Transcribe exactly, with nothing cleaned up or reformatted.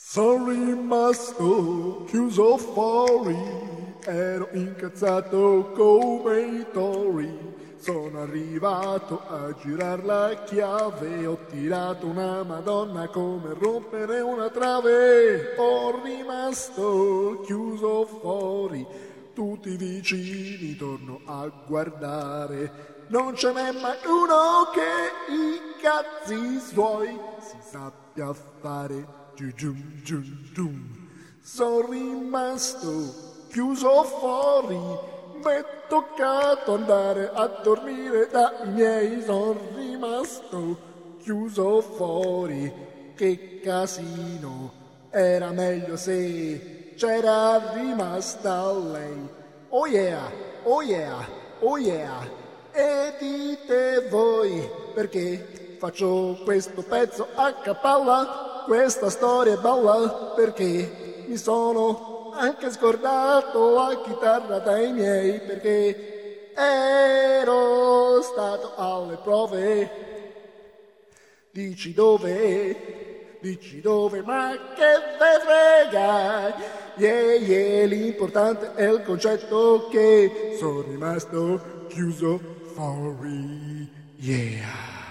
Sono rimasto chiuso fuori, ero incazzato come i tori. Sono arrivato a girar la chiave, ho tirato una madonna come rompere una trave. Ho rimasto chiuso fuori, tutti i vicini torno a guardare. Non ce n'è mai uno che i cazzi suoi si sappia fare. Gium, gium, gium. Sono rimasto chiuso fuori, m'è toccato andare a dormire dai miei. Sono rimasto chiuso fuori, che casino, era meglio se c'era rimasta lei. Oh yeah, oh yeah, oh yeah. E dite voi perché faccio questo pezzo a cappella? Questa storia è bella perché mi sono anche scordato la chitarra dai miei, perché ero stato alle prove. Dici dove? Dici dove? Ma che ve frega? Yeah, yeah, l'importante è il concetto che sono rimasto chiuso fuori. Yeah.